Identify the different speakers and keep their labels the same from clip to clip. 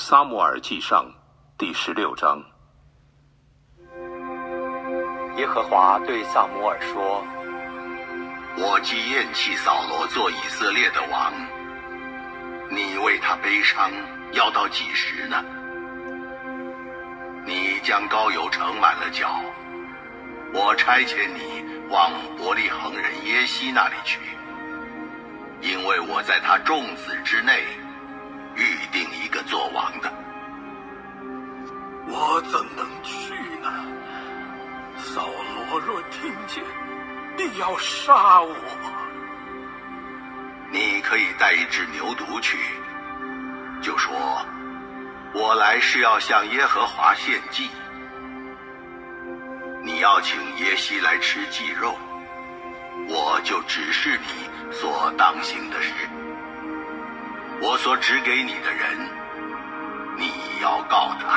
Speaker 1: 撒母耳记上第16章。
Speaker 2: 耶和华对撒母耳说：
Speaker 3: 我既厌弃扫罗做以色列的王，你为他悲伤要到几时呢？你将膏油盛满了脚，我差遣你往伯利恒人耶西那里去，因为我在他众子之内预定一个做王的。
Speaker 4: 我怎能去呢？扫罗若听见，必要杀我。
Speaker 3: 你可以带一只牛犊去，就说我来是要向耶和华献祭。你要请耶西来吃祭肉，我就指示你所当行的事。我所指给你的人，你要告他。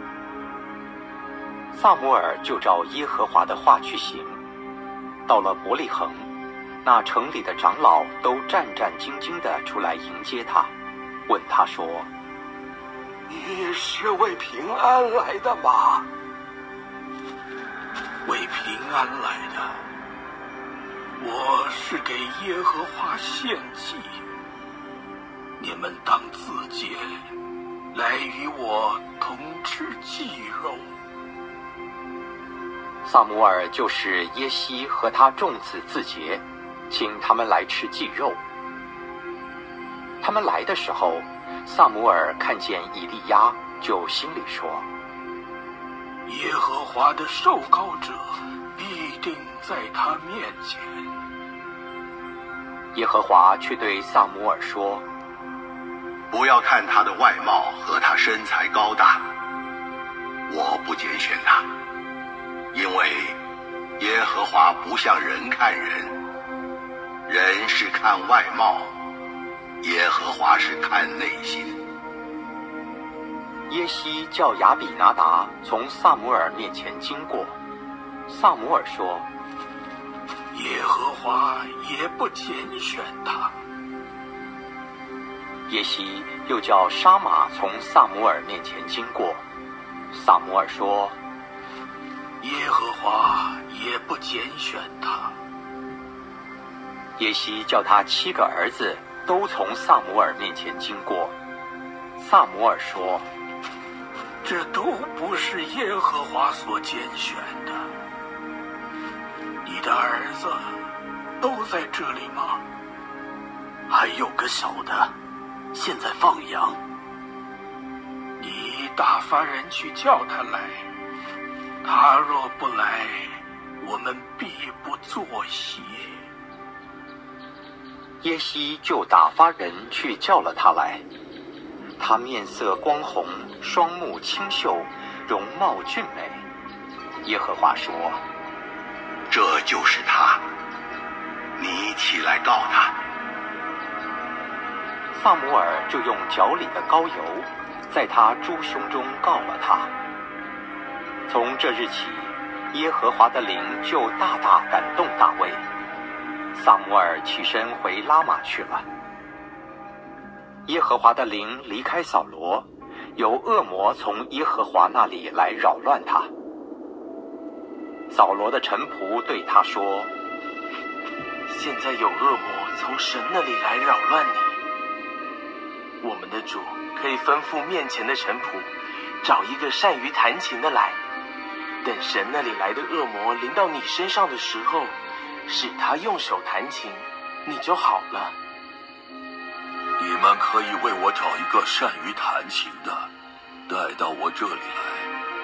Speaker 2: 撒母耳就照耶和华的话去行。到了伯利恒，那城里的长老都战战兢兢地出来迎接他，问他说：
Speaker 4: 你是为平安来的吗？为平安来的。我是给耶和华献祭，你们当自洁，来与我同吃祭肉。
Speaker 2: 撒母耳就使耶西和他众子自洁，请他们来吃祭肉。他们来的时候，撒母耳看见以利亚，就心里说：
Speaker 4: 耶和华的受膏者必定在他面前。
Speaker 2: 耶和华却对撒母耳说：
Speaker 3: 不要看他的外貌和他身材高大，我不拣选他，因为耶和华不像人看人，人是看外貌，耶和华是看内心。
Speaker 2: 耶西叫亚比拿达从撒母耳面前经过，撒母耳说：
Speaker 4: 耶和华也不拣选他。
Speaker 2: 耶西又叫沙玛从撒母耳面前经过，撒母耳说：
Speaker 4: 耶和华也不拣选他。
Speaker 2: 耶西叫他7个儿子都从撒母耳面前经过，撒母耳说：
Speaker 4: 这都不是耶和华所拣选的。你的儿子都在这里吗？还有个小的，现在放羊。你打发人去叫他来，他若不来，我们必不坐席。
Speaker 2: 耶西就打发人去叫了他来，他面色光红，双目清秀，容貌俊美。耶和华说：
Speaker 3: 这就是他，你起来告他。
Speaker 2: 撒母耳就用脚里的膏油，在他猪胸中告了他。从这日起，耶和华的灵就大大感动大卫。撒母耳起身回拉玛去了。耶和华的灵离开扫罗，有恶魔从耶和华那里来扰乱他。扫罗的臣仆对他说：
Speaker 5: 现在有恶魔从神那里来扰乱你，我们的主可以吩咐面前的臣仆，找一个善于弹琴的来，等神那里来的恶魔临到你身上的时候，使他用手弹琴，你就好了。
Speaker 4: 你们可以为我找一个善于弹琴的，带到我这里来。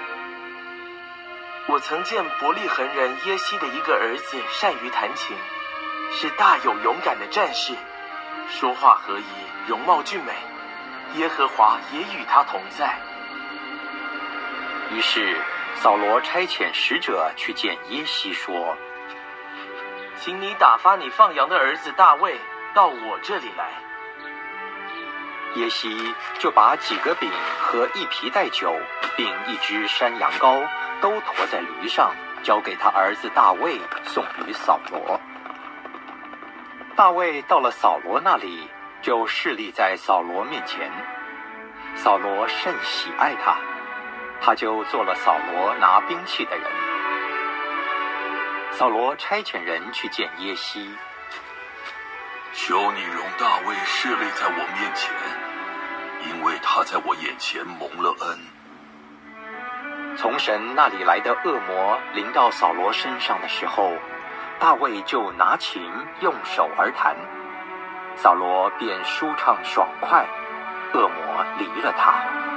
Speaker 5: 我曾见伯利恒人耶西的一个儿子善于弹琴，是大有勇敢的战士，说话合宜，容貌俊美，耶和华也与他同在。
Speaker 2: 于是扫罗差遣使者去见耶西，说：
Speaker 5: 请你打发你放羊的儿子大卫到我这里来。
Speaker 2: 耶西就把几个饼和1皮带酒，并1只山羊羔，都驮在驴上，交给他儿子大卫，送与扫罗。大卫到了扫罗那里，就侍立在扫罗面前。 扫罗甚喜爱他，他就做了扫罗拿兵器的人。扫罗差遣人去见耶西，
Speaker 4: 求你容大卫侍立在我面前，因为他在我眼前蒙了恩。
Speaker 2: 从神那里来的恶魔临到扫罗身上的时候，大卫就拿琴用手而弹，扫罗便舒畅爽快，恶魔离了他。